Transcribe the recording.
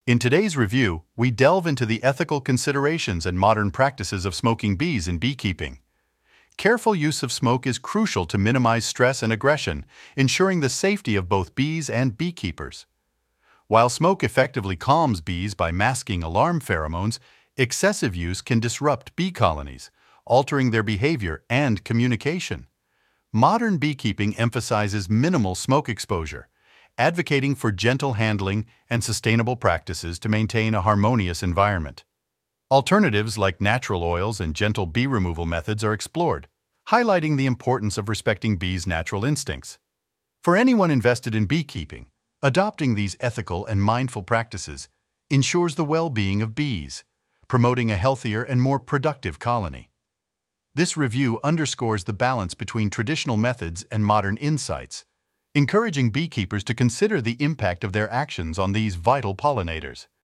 In today's review, we delve into the ethical considerations and modern practices of smoking bees in beekeeping. Careful use of smoke is crucial to minimize stress and aggression, ensuring the safety of both bees and beekeepers. While smoke effectively calms bees by masking alarm pheromones, excessive use can disrupt bee colonies, altering their behavior and communication. Modern beekeeping emphasizes minimal smoke exposure, advocating for gentle handling and sustainable practices to maintain a harmonious environment. Alternatives like natural oils and gentle bee removal methods are explored, highlighting the importance of respecting bees' natural instincts. For anyone invested in beekeeping, adopting these ethical and mindful practices ensures the well-being of bees, promoting a healthier and more productive colony. This review underscores the balance between traditional methods and modern insights, encouraging beekeepers to consider the impact of their actions on these vital pollinators.